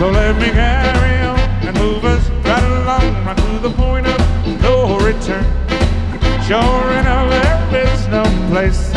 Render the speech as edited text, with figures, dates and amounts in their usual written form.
So let me carry on and move us right along, right to the point of no return. Sure enough, there is no place